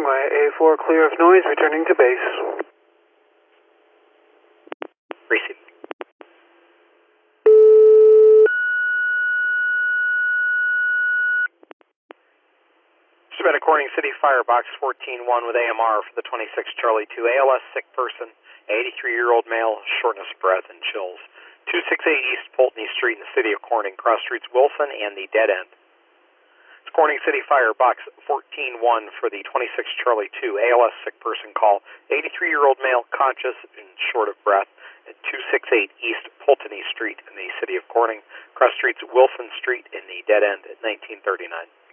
runway A4 clear of noise, returning to base. Receive. Savannah Corning City Fire Box 14-1 with AMR for the 26 Charlie 2. ALS sick person, 83-year-old male, shortness of breath and chills. 268 East Pulteney Street in the city of Corning, cross streets Wilson and the dead end. It's Corning City Fire Box 14-1 for the 26 Charlie 2. ALS sick person call, 83-year-old male, conscious and short of breath at 268 East Pulteney Street in the city of Corning, cross streets Wilson Street in the dead end at 1939.